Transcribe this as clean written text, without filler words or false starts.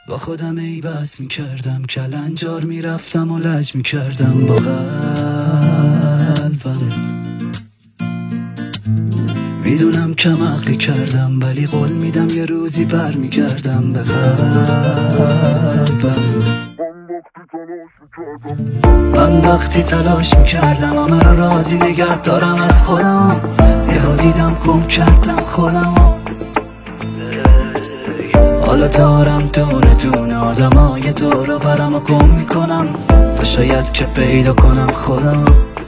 با خودم ای بس میکردم، کلنجار میرفتم و لج میکردم با قلبم. میدونم کم عقلی کردم ولی قول میدم یه روزی بر میگردم به قلبم. من وقتی تلاش میکردم همه را راضی نگه دارم از خودم، یهو دیدم گم کردم خودم. حالا دارم دونه دونه آدمای دور و برم و گم میکنم تا شاید که پیدا کنم خودم.